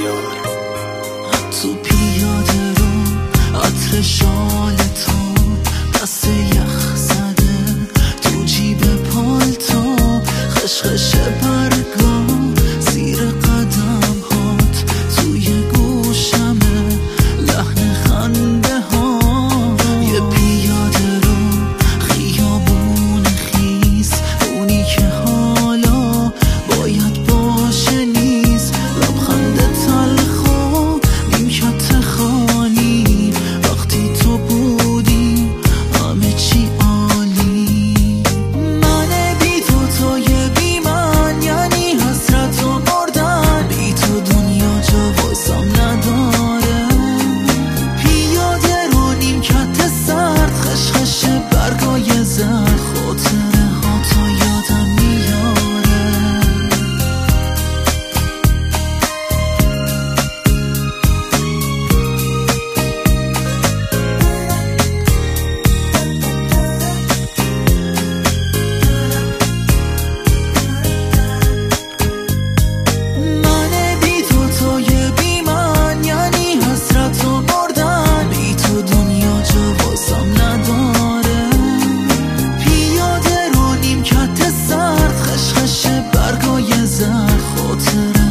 میاره. تو پیاده رو عطر شال تو، دست یخ زده تو جیب پالتو، خشخش برگا زیر قدم هات، توی گوشمه لحن خنده ها. یه پیاده رو خیابون خیس، اونی که حالا باید باشه نیست. لبخند تلخ و نیمکت خالی، وقتی تو بودی همه چی عالی. من بی تو، توی بی من، یعنی حسرت و مردن. بی تو دنیا جا واسم نداره. پیاده رو نیمکت سرد، خشخش برگای زرد، خاطره ها تا یادم میاره. من بی تو، توی بی من، یعنی حسرت و مردن. بی تو دنیا جا واسم نداره. پیاده رو نیمکت سرد، خشخش برگای زرد، خاطره